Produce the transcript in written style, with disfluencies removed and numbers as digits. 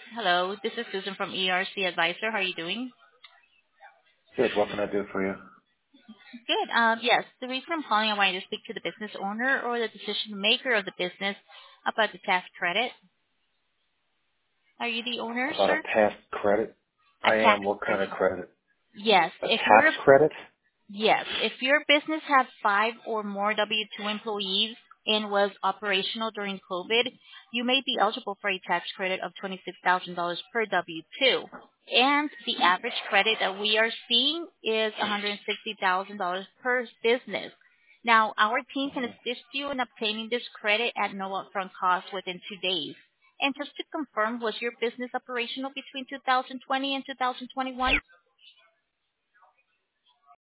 Hello, this is Susan from ERC Advisor. How are you doing? Good. What can I do for you? Good. Yes, the reason I'm calling, I wanted to speak to the business owner or the decision maker of the business about the tax credit. Are you the owner, About a sir? past credit? A I tax am. What kind credit. of credit? Yes. A tax credit? Yes, if your business had 5 or more W-2 employees and was operational during COVID, you may be eligible for a tax credit of $26,000 per W-2. And the average credit that we are seeing is $160,000 per business. Now, our team can assist you in obtaining this credit at no upfront cost within 2 days. And just to confirm, was your business operational between 2020 and 2021?